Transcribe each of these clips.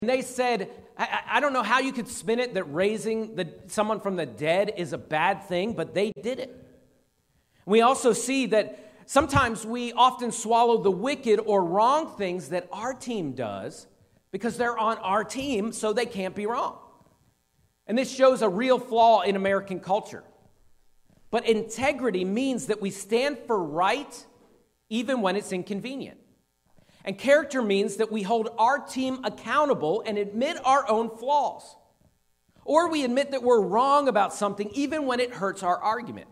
And they said, I don't know how you could spin it that raising someone from the dead is a bad thing, but they did it. We also see that sometimes we often swallow the wicked or wrong things that our team does because they're on our team, so they can't be wrong. And this shows a real flaw in American culture. But integrity means that we stand for right even when it's inconvenient. And character means that we hold our team accountable and admit our own flaws. Or we admit that we're wrong about something even when it hurts our argument.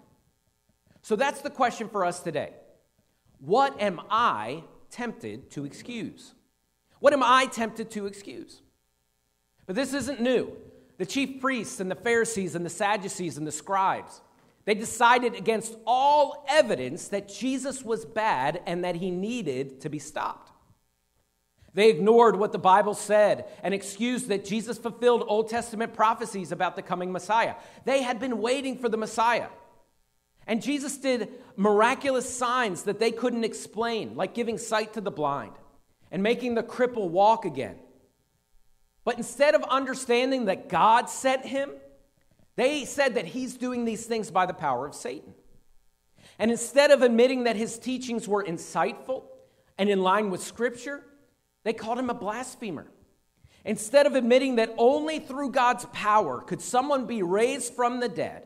So that's the question for us today. What am I tempted to excuse? What am I tempted to excuse? But this isn't new. The chief priests and the Pharisees and the Sadducees and the scribes, they decided against all evidence that Jesus was bad and that he needed to be stopped. They ignored what the Bible said and excused that Jesus fulfilled Old Testament prophecies about the coming Messiah. They had been waiting for the Messiah. And Jesus did miraculous signs that they couldn't explain, like giving sight to the blind and making the cripple walk again. But instead of understanding that God sent him, they said that he's doing these things by the power of Satan. And instead of admitting that his teachings were insightful and in line with Scripture, they called him a blasphemer. Instead of admitting that only through God's power could someone be raised from the dead,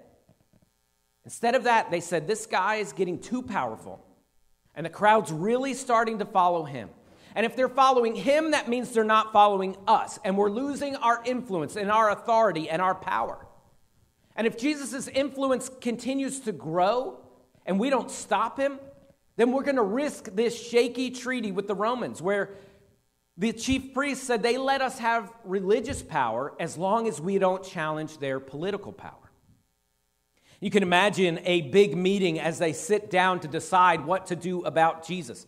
instead of that, they said, this guy is getting too powerful, and the crowd's really starting to follow him. And if they're following him, that means they're not following us, and we're losing our influence and our authority and our power. And if Jesus' influence continues to grow and we don't stop him, then we're going to risk this shaky treaty with the Romans where the chief priests said they let us have religious power as long as we don't challenge their political power. You can imagine a big meeting as they sit down to decide what to do about Jesus.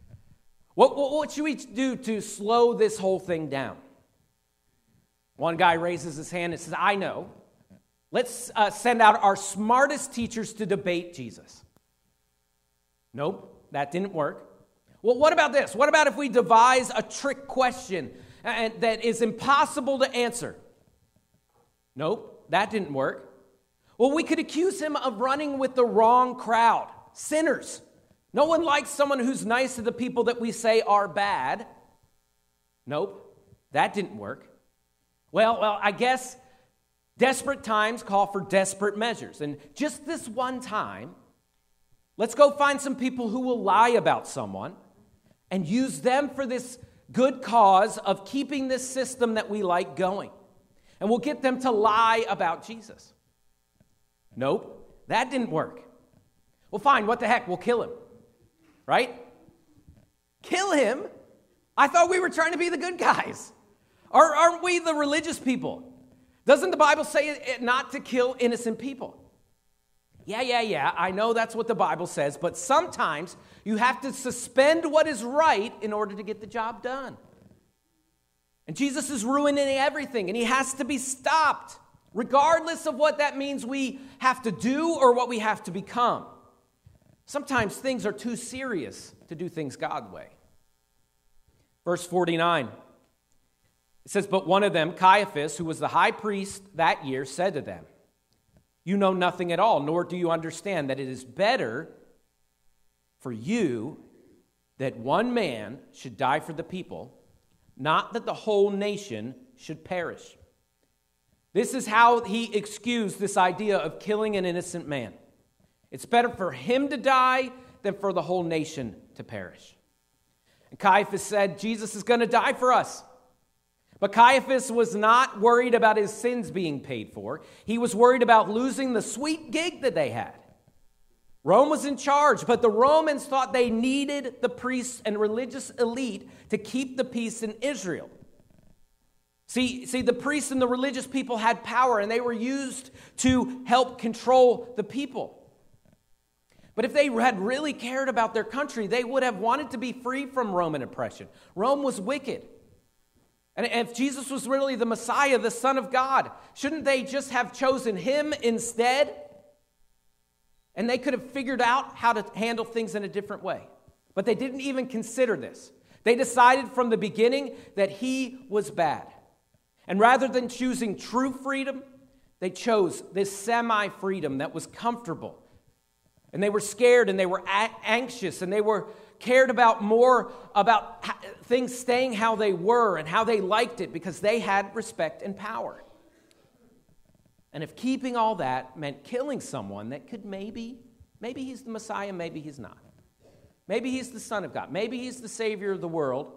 What should we do to slow this whole thing down? One guy raises his hand and says, I know. Let's send out our smartest teachers to debate Jesus. Nope, that didn't work. Well, what about this? What about if we devise a trick question that is impossible to answer? Nope, that didn't work. Well, we could accuse him of running with the wrong crowd, sinners. No one likes someone who's nice to the people that we say are bad. Nope, that didn't work. Well, I guess desperate times call for desperate measures. And just this one time, let's go find some people who will lie about someone and use them for this good cause of keeping this system that we like going. And we'll get them to lie about Jesus. Nope, that didn't work. Well, fine, what the heck, we'll kill him. Right? Kill him? I thought we were trying to be the good guys. Aren't we the religious people? Doesn't the Bible say not to kill innocent people? Yeah, I know that's what the Bible says, but sometimes you have to suspend what is right in order to get the job done. And Jesus is ruining everything, and he has to be stopped, regardless of what that means we have to do or what we have to become. Sometimes things are too serious to do things God's way. Verse 49, it says, but one of them, Caiaphas, who was the high priest that year, said to them, you know nothing at all, nor do you understand that it is better for you that one man should die for the people, not that the whole nation should perish. This is how he excused this idea of killing an innocent man. It's better for him to die than for the whole nation to perish. And Caiaphas said, Jesus is going to die for us. But Caiaphas was not worried about his sins being paid for. He was worried about losing the sweet gig that they had. Rome was in charge, but the Romans thought they needed the priests and religious elite to keep the peace in Israel. See, the priests and the religious people had power, and they were used to help control the people. But if they had really cared about their country, they would have wanted to be free from Roman oppression. Rome was wicked. And if Jesus was really the Messiah, the Son of God, shouldn't they just have chosen him instead? And they could have figured out how to handle things in a different way. But they didn't even consider this. They decided from the beginning that he was bad. And rather than choosing true freedom, they chose this semi-freedom that was comfortable. And they were scared and they were anxious and they were cared about more about things staying how they were and how they liked it because they had respect and power. And if keeping all that meant killing someone that could maybe he's the Messiah, maybe he's not. Maybe he's the Son of God. Maybe he's the Savior of the world.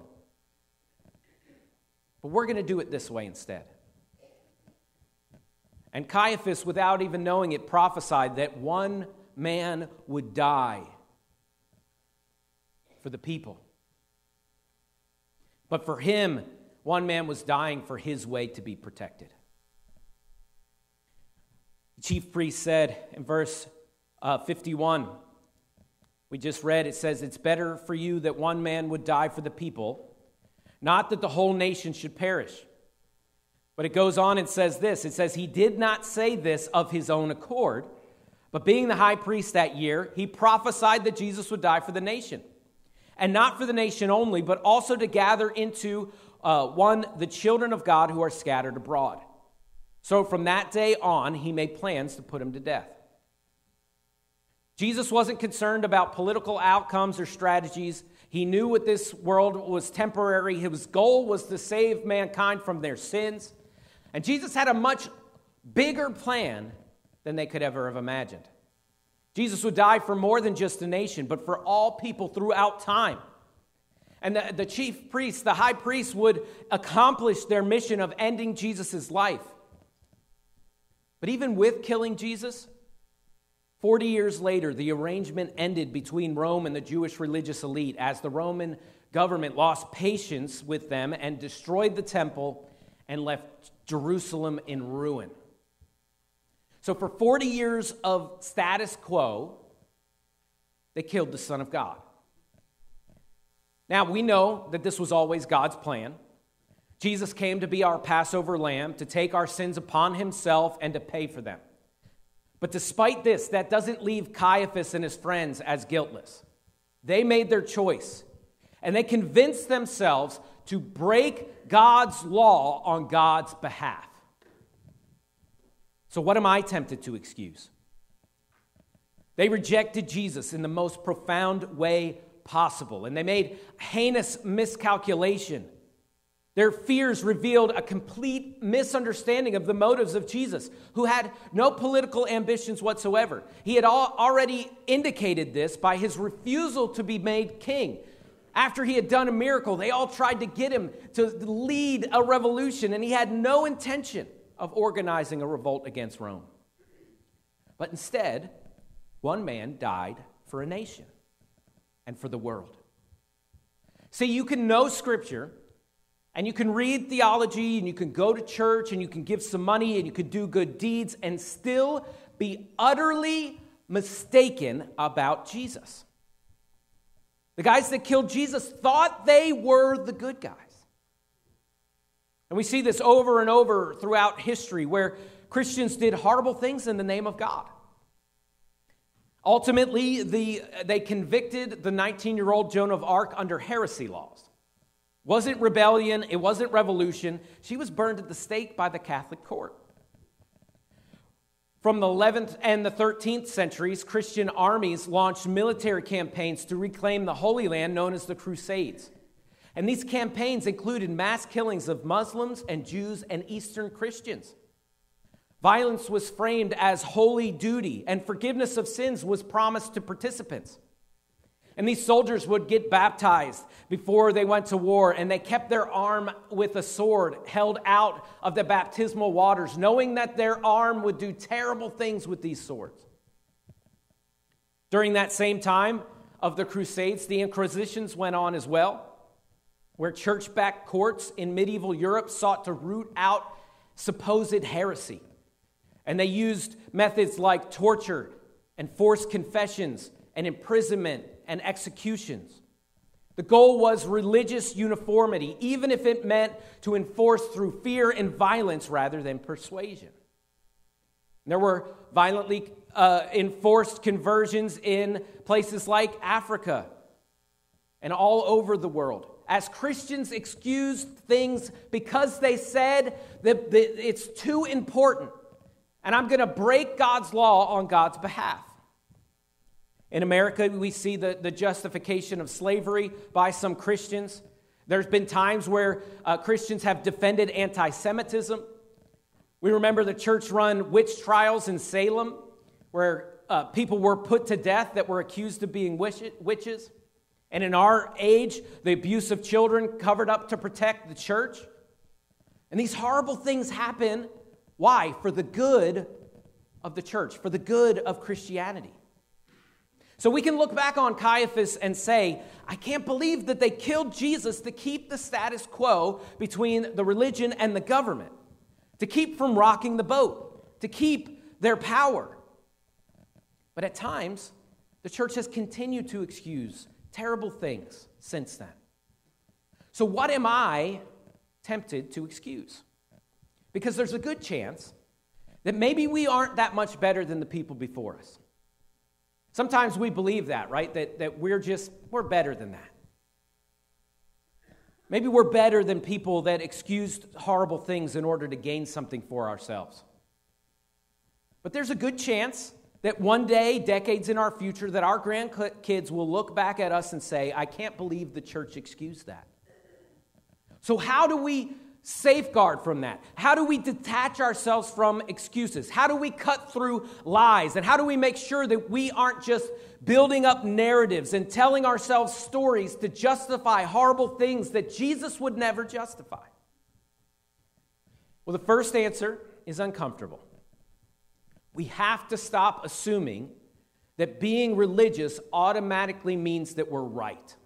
But we're going to do it this way instead. And Caiaphas, without even knowing it, prophesied that one man would die for the people. But for him, one man was dying for his way to be protected. The chief priest said in verse 51, we just read, it says, "It's better for you that one man would die for the people, not that the whole nation should perish." But it goes on and says this, it says, "He did not say this of his own accord, but being the high priest that year, he prophesied that Jesus would die for the nation. And not for the nation only, but also to gather into the children of God who are scattered abroad. So from that day on, he made plans to put him to death." Jesus wasn't concerned about political outcomes or strategies. He knew what this world was temporary. His goal was to save mankind from their sins. And Jesus had a much bigger plan than they could ever have imagined. Jesus would die for more than just a nation, but for all people throughout time. And the chief priest, the high priest, would accomplish their mission of ending Jesus' life. But even with killing Jesus, 40 years later, the arrangement ended between Rome and the Jewish religious elite as the Roman government lost patience with them and destroyed the temple and left Jerusalem in ruin. So for 40 years of status quo, they killed the Son of God. Now, we know that this was always God's plan. Jesus came to be our Passover lamb, to take our sins upon himself and to pay for them. But despite this, that doesn't leave Caiaphas and his friends as guiltless. They made their choice, and they convinced themselves to break God's law on God's behalf. So what am I tempted to excuse? They rejected Jesus in the most profound way possible, and they made heinous miscalculation. Their fears revealed a complete misunderstanding of the motives of Jesus, who had no political ambitions whatsoever. He had already indicated this by his refusal to be made king. After he had done a miracle, they all tried to get him to lead a revolution, and he had no intention of organizing a revolt against Rome. But instead, one man died for a nation and for the world. See, you can know Scripture, and you can read theology, and you can go to church, and you can give some money, and you can do good deeds, and still be utterly mistaken about Jesus. The guys that killed Jesus thought they were the good guys. And we see this over and over throughout history, where Christians did horrible things in the name of God. Ultimately, they convicted the 19-year-old Joan of Arc under heresy laws. It wasn't rebellion, it wasn't revolution. She was burned at the stake by the Catholic court. From the 11th and the 13th centuries, Christian armies launched military campaigns to reclaim the Holy Land known as the Crusades. And these campaigns included mass killings of Muslims and Jews and Eastern Christians. Violence was framed as holy duty, and forgiveness of sins was promised to participants. And these soldiers would get baptized before they went to war, and they kept their arm with a sword held out of the baptismal waters, knowing that their arm would do terrible things with these swords. During that same time of the Crusades, the Inquisitions went on as well, where church-backed courts in medieval Europe sought to root out supposed heresy. And they used methods like torture and forced confessions and imprisonment and executions. The goal was religious uniformity, even if it meant to enforce through fear and violence rather than persuasion. There were violently enforced conversions in places like Africa and all over the world. as Christians excused things because they said that it's too important, and I'm going to break God's law on God's behalf. In America, we see the justification of slavery by some Christians. There's been times where Christians have defended anti-Semitism. We remember the church-run witch trials in Salem, where people were put to death that were accused of being witches. And in our age, the abuse of children covered up to protect the church. And these horrible things happen. Why? For the good of the church, for the good of Christianity. So we can look back on Caiaphas and say, I can't believe that they killed Jesus to keep the status quo between the religion and the government, to keep from rocking the boat, to keep their power. But at times, the church has continued to excuse terrible things since then. So what am I tempted to excuse? Because there's a good chance that maybe we aren't that much better than the people before us. Sometimes we believe that, right? That we're better than that. Maybe we're better than people that excused horrible things in order to gain something for ourselves. But there's a good chance that one day, decades in our future, that our grandkids will look back at us and say, I can't believe the church excused that. So how do we safeguard from that? How do we detach ourselves from excuses? How do we cut through lies? And how do we make sure that we aren't just building up narratives and telling ourselves stories to justify horrible things that Jesus would never justify? Well, the first answer is uncomfortable. We have to stop assuming that being religious automatically means that we're right.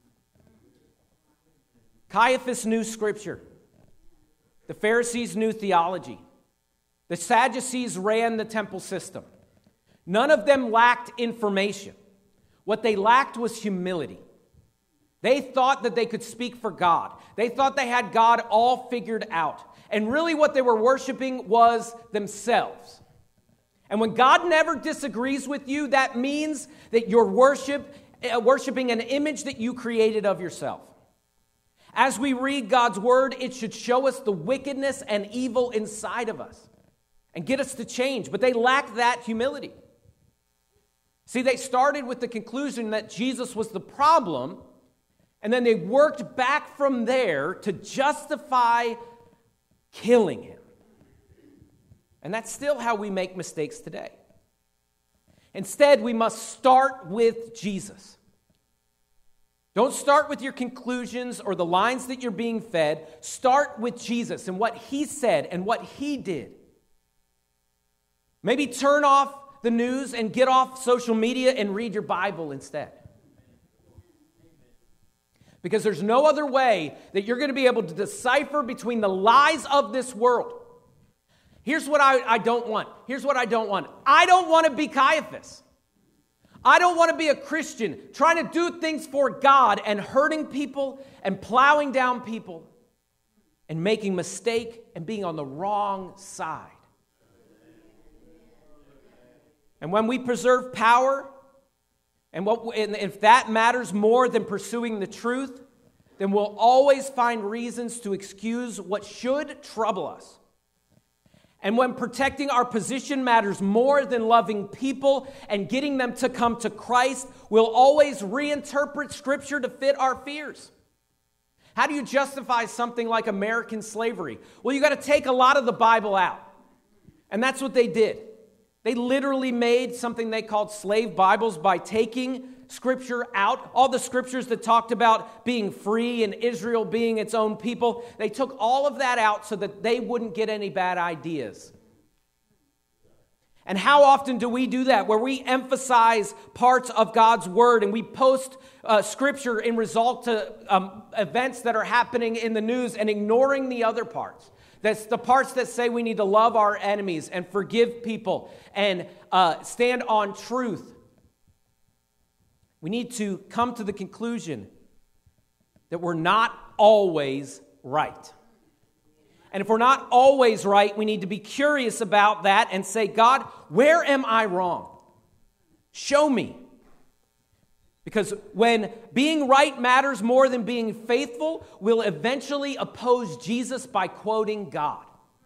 Caiaphas knew Scripture. The Pharisees knew theology. The Sadducees ran the temple system. None of them lacked information. What they lacked was humility. They thought that they could speak for God. They thought they had God all figured out. And really what they were worshiping was themselves. And when God never disagrees with you, that means that you're worshiping an image that you created of yourself. As we read God's word, it should show us the wickedness and evil inside of us and get us to change. But they lacked that humility. See, they started with the conclusion that Jesus was the problem, and then they worked back from there to justify killing him. And that's still how we make mistakes today. Instead, we must start with Jesus. Don't start with your conclusions or the lines that you're being fed. Start with Jesus and what he said and what he did. Maybe turn off the news and get off social media and read your Bible instead. Because there's no other way that you're going to be able to decipher between the lies of this world. Here's what I don't want. Here's what I don't want. I don't want to be Caiaphas. I don't want to be a Christian trying to do things for God and hurting people and plowing down people and making mistake and being on the wrong side. And when we preserve power, and if that matters more than pursuing the truth, then we'll always find reasons to excuse what should trouble us. And when protecting our position matters more than loving people and getting them to come to Christ, we'll always reinterpret Scripture to fit our fears. How do you justify something like American slavery? Well, you got to take a lot of the Bible out. And that's what they did. They literally made something they called slave Bibles by taking Scripture out. All the scriptures that talked about being free and Israel being its own people, they took all of that out so that they wouldn't get any bad ideas. And how often do we do that, where we emphasize parts of God's word and we post scripture in result to events that are happening in the news and ignoring the other parts? That's the parts that say we need to love our enemies and forgive people and stand on truth. We need to come to the conclusion that we're not always right. And if we're not always right, we need to be curious about that and say, God, where am I wrong? Show me. Because when being right matters more than being faithful, we'll eventually oppose Jesus by quoting God.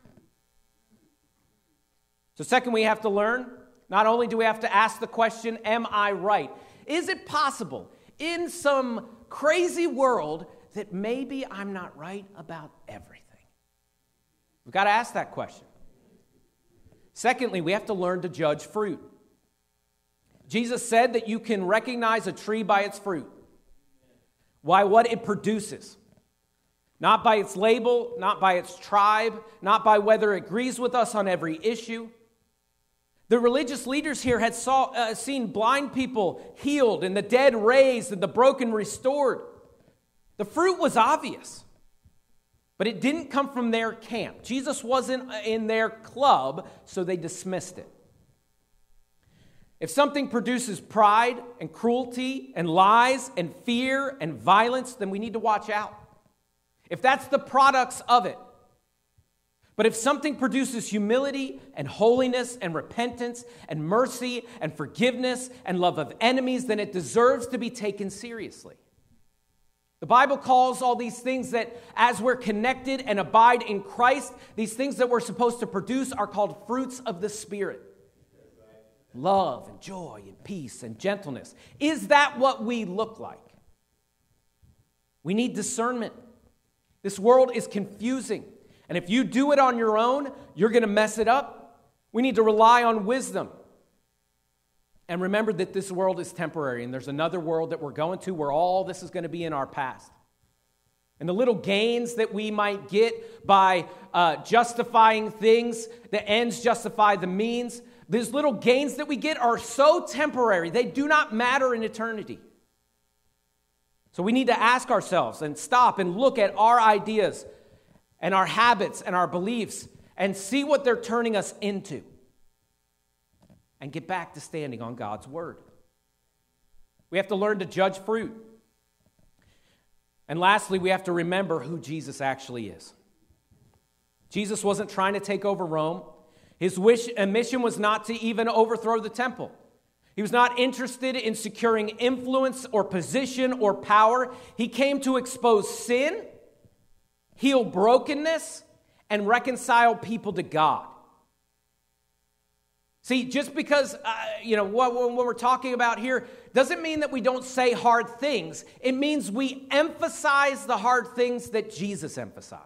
So second, we have to learn, not only do we have to ask the question, am I right? Is it possible in some crazy world that maybe I'm not right about everything? We've got to ask that question. Secondly, we have to learn to judge fruit. Jesus said that you can recognize a tree by its fruit, by what it produces. Not by its label, not by its tribe, not by whether it agrees with us on every issue. The religious leaders here had seen blind people healed and the dead raised and the broken restored. The fruit was obvious, but it didn't come from their camp. Jesus wasn't in their club, so they dismissed it. If something produces pride and cruelty and lies and fear and violence, then we need to watch out. If that's the products of it. But if something produces humility and holiness and repentance and mercy and forgiveness and love of enemies, then it deserves to be taken seriously. The Bible calls all these things that as we're connected and abide in Christ, these things that we're supposed to produce are called fruits of the Spirit. Love and joy and peace and gentleness. Is that what we look like? We need discernment. This world is confusing. And if you do it on your own, you're going to mess it up. We need to rely on wisdom. And remember that this world is temporary, and there's another world that we're going to where all this is going to be in our past. And the little gains that we might get by justifying things, the ends justify the means, these little gains that we get are so temporary, they do not matter in eternity. So we need to ask ourselves and stop and look at our ideas and our habits and our beliefs and see what they're turning us into. And get back to standing on God's word. We have to learn to judge fruit. And lastly, we have to remember who Jesus actually is. Jesus wasn't trying to take over Rome. His wish and mission was not to even overthrow the temple. He was not interested in securing influence or position or power. He came to expose sin, heal brokenness, and reconcile people to God. See, just because, when we're talking about here, doesn't mean that we don't say hard things. It means we emphasize the hard things that Jesus emphasized.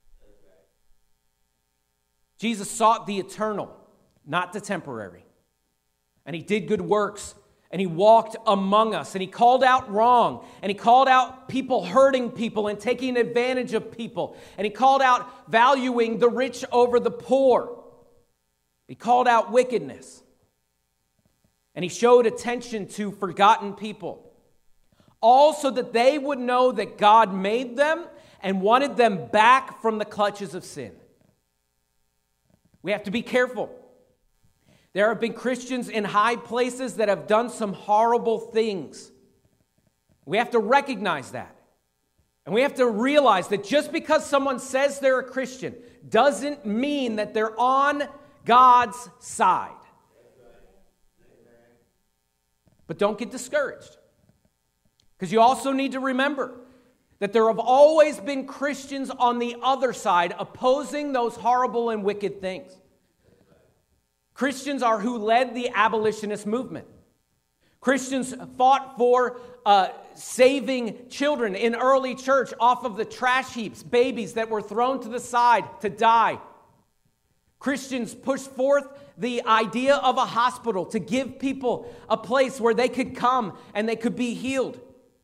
Jesus sought the eternal, not the temporary. And he did good works, and he walked among us, and he called out wrong, and he called out people hurting people and taking advantage of people, and he called out valuing the rich over the poor. He called out wickedness, and he showed attention to forgotten people, all so that they would know that God made them and wanted them back from the clutches of sin. We have to be careful. There have been Christians in high places that have done some horrible things. We have to recognize that. And we have to realize that just because someone says they're a Christian doesn't mean that they're on God's side. But don't get discouraged. Because you also need to remember that there have always been Christians on the other side opposing those horrible and wicked things. Christians are who led the abolitionist movement. Christians fought for saving children in early church off of the trash heaps, babies that were thrown to the side to die. Christians pushed forth the idea of a hospital to give people a place where they could come and they could be healed.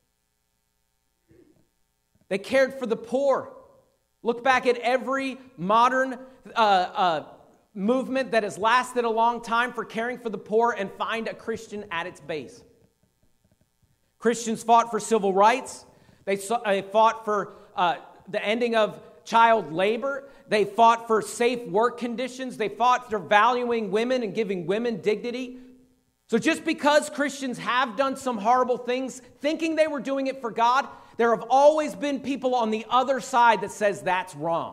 They cared for the poor. Look back at every modern movement that has lasted a long time for caring for the poor and find a Christian at its base. Christians fought for civil rights. They fought for the ending of child labor. They fought for safe work conditions. They fought for valuing women and giving women dignity. So just because Christians have done some horrible things, thinking they were doing it for God, there have always been people on the other side that says that's wrong.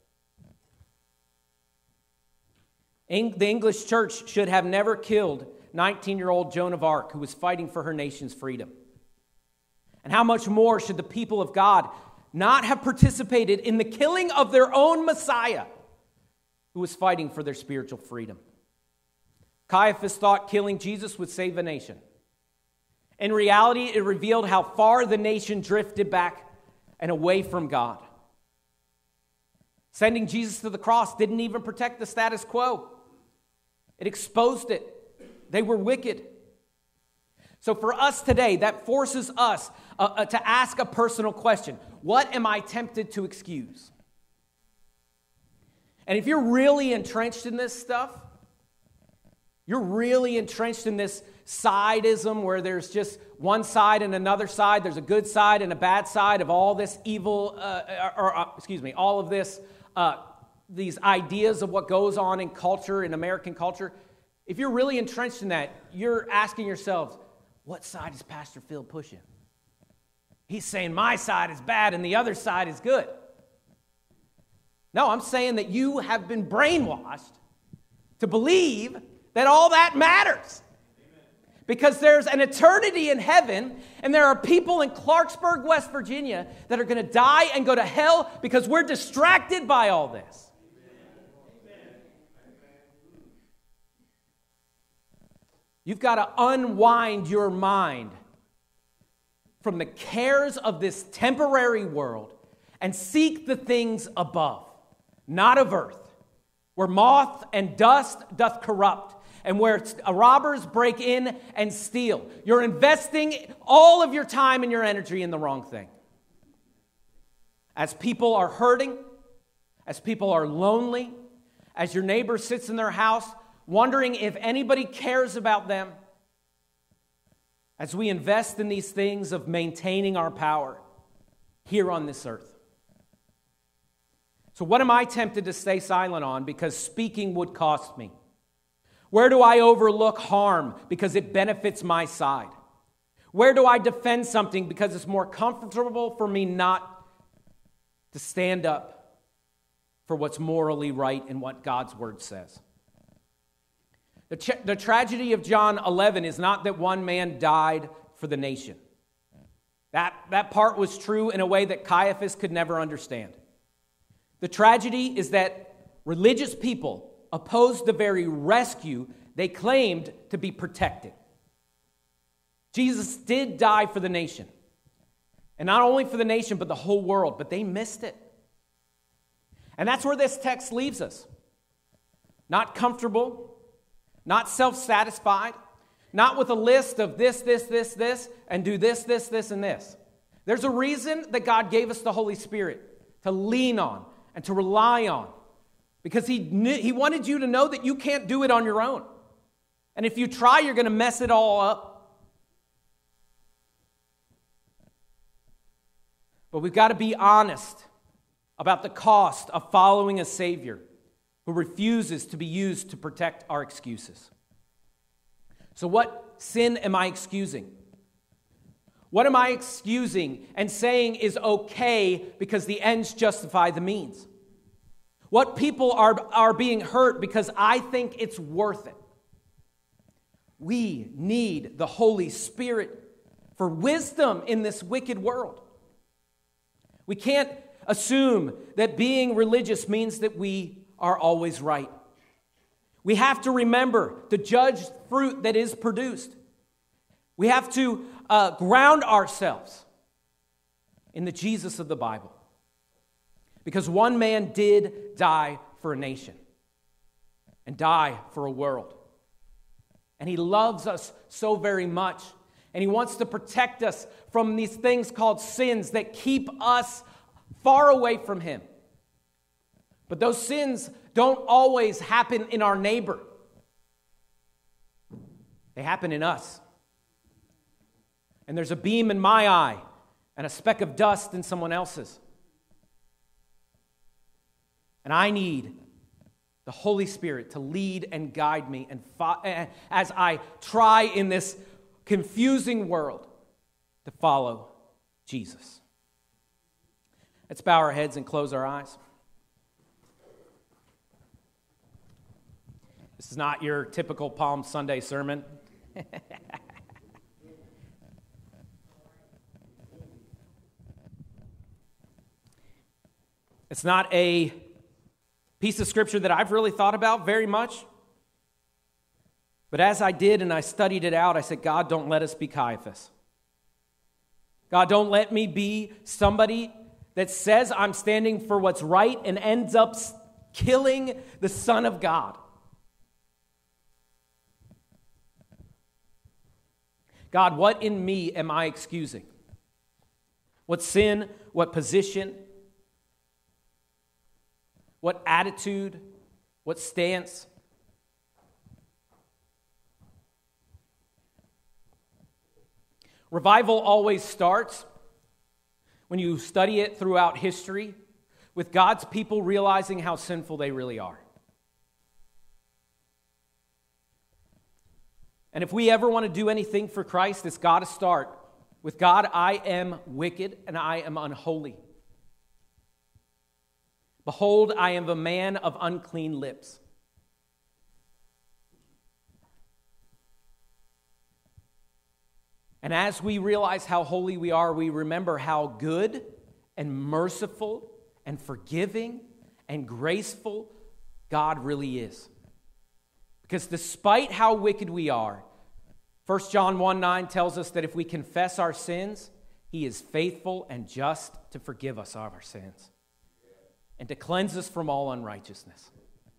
The English church should have never killed 19-year-old Joan of Arc, who was fighting for her nation's freedom? And how much more should the people of God not have participated in the killing of their own Messiah, who was fighting for their spiritual freedom? Caiaphas thought killing Jesus would save a nation. In reality, it revealed how far the nation drifted back and away from God. Sending Jesus to the cross didn't even protect the status quo. It exposed it. They were wicked. So for us today, that forces us to ask a personal question. What am I tempted to excuse? And if you're really entrenched in this stuff, you're really entrenched in this sideism where there's just one side and another side. There's a good side and a bad side of all this evil, all of this, these ideas of what goes on in culture, in American culture. If you're really entrenched in that, you're asking yourselves, what side is Pastor Phil pushing? He's saying my side is bad and the other side is good. No, I'm saying that you have been brainwashed to believe that all that matters. Because there's an eternity in heaven, and there are people in Clarksburg, West Virginia, that are going to die and go to hell because we're distracted by all this. You've got to unwind your mind from the cares of this temporary world and seek the things above, not of earth, where moth and dust doth corrupt, and where robbers break in and steal. You're investing all of your time and your energy in the wrong thing. As people are hurting, as people are lonely, as your neighbor sits in their house wondering if anybody cares about them, as we invest in these things of maintaining our power here on this earth. So what am I tempted to stay silent on because speaking would cost me? Where do I overlook harm because it benefits my side? Where do I defend something because it's more comfortable for me not to stand up for what's morally right and what God's word says? The tragedy of John 11 is not that one man died for the nation. That part was true in a way that Caiaphas could never understand. The tragedy is that religious people opposed the very rescue they claimed to be protecting. Jesus did die for the nation. And not only for the nation, but the whole world. But they missed it. And that's where this text leaves us. Not comfortable, not self-satisfied, not with a list of this, and do this, and this. There's a reason that God gave us the Holy Spirit to lean on and to rely on. Because he wanted you to know that you can't do it on your own. And if you try, you're going to mess it all up. But we've got to be honest about the cost of following a Savior who refuses to be used to protect our excuses. So what sin am I excusing? What am I excusing and saying is okay because the ends justify the means? What people are being hurt because I think it's worth it? We need the Holy Spirit for wisdom in this wicked world. We can't assume that being religious means that we are always right. We have to remember to judge fruit that is produced. We have to ground ourselves in the Jesus of the Bible. Because one man did die for a nation and die for a world. And he loves us so very much. And he wants to protect us from these things called sins that keep us far away from him. But those sins don't always happen in our neighbor. They happen in us. And there's a beam in my eye and a speck of dust in someone else's. And I need the Holy Spirit to lead and guide me and as I try in this confusing world to follow Jesus. Let's bow our heads and close our eyes. This is not your typical Palm Sunday sermon. It's not a piece of scripture that I've really thought about very much. But as I did and I studied it out, I said, God, don't let us be Caiaphas. God, don't let me be somebody that says I'm standing for what's right and ends up killing the Son of God. God, what in me am I excusing? What sin, what position, what attitude, what stance? Revival always starts, when you study it throughout history, with God's people realizing how sinful they really are. And if we ever want to do anything for Christ, it's got to start with, God, I am wicked and I am unholy. Behold, I am a man of unclean lips. And as we realize how holy we are, we remember how good and merciful and forgiving and graceful God really is. Because despite how wicked we are, 1 John 1:9 tells us that if we confess our sins, He is faithful and just to forgive us of our sins and to cleanse us from all unrighteousness.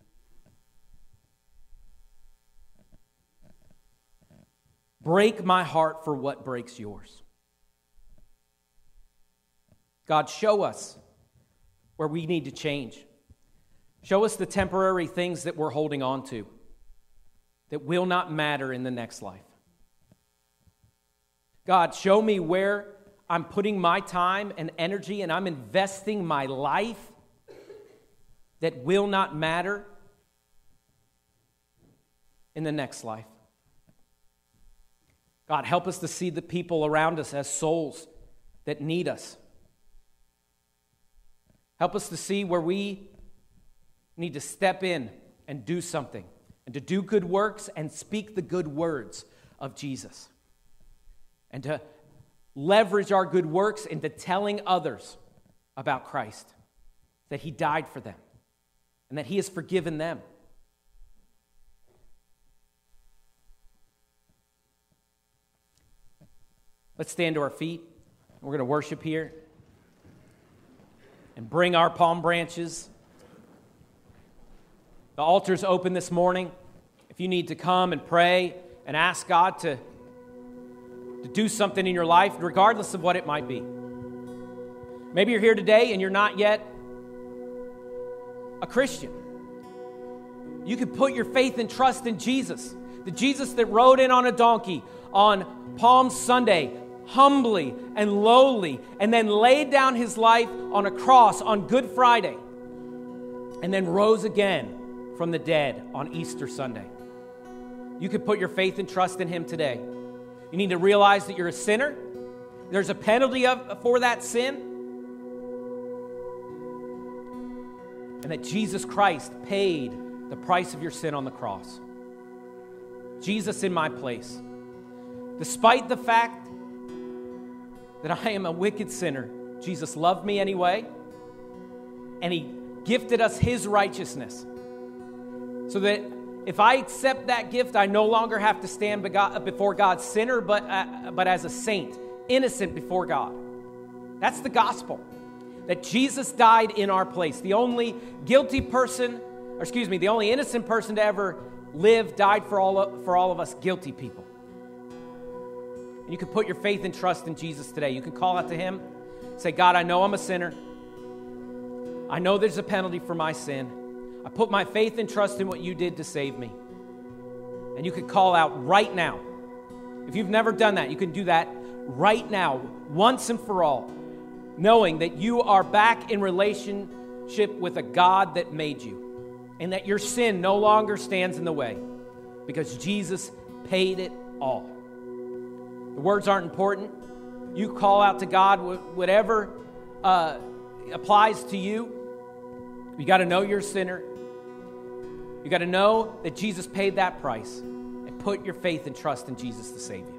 Break my heart for what breaks yours. God, show us where we need to change. Show us the temporary things that we're holding on to that will not matter in the next life. God, show me where I'm putting my time and energy and I'm investing my life that will not matter in the next life. God, help us to see the people around us as souls that need us. Help us to see where we need to step in and do something, and to do good works and speak the good words of Jesus, and to leverage our good works into telling others about Christ, that He died for them, and that He has forgiven them. Let's stand to our feet. We're going to worship here and bring our palm branches. The altar's open this morning. If you need to come and pray and ask God to do something in your life, regardless of what it might be. Maybe you're here today and you're not yet a Christian. You can put your faith and trust in Jesus. The Jesus that rode in on a donkey on Palm Sunday, humbly and lowly, and then laid down His life on a cross on Good Friday, and then rose again from the dead on Easter Sunday. You could put your faith and trust in Him today. You need to realize that you're a sinner. There's a penalty for that sin, and that Jesus Christ paid the price of your sin on the cross. Jesus in my place. Despite the fact that I am a wicked sinner, Jesus loved me anyway, and He gifted us His righteousness, so that if I accept that gift, I no longer have to stand before God sinner, but as a saint, innocent before God. That's the gospel, that Jesus died in our place. The only innocent person to ever live died for all of us guilty people. And you can put your faith and trust in Jesus today. You can call out to Him, say, God, I know I'm a sinner. I know there's a penalty for my sin. I put my faith and trust in what You did to save me. And you could call out right now. If you've never done that, you can do that right now, once and for all, knowing that you are back in relationship with a God that made you, and that your sin no longer stands in the way, because Jesus paid it all. The words aren't important. You call out to God, whatever applies to you. You got to know you're a sinner. You got to know that Jesus paid that price and put your faith and trust in Jesus the Savior.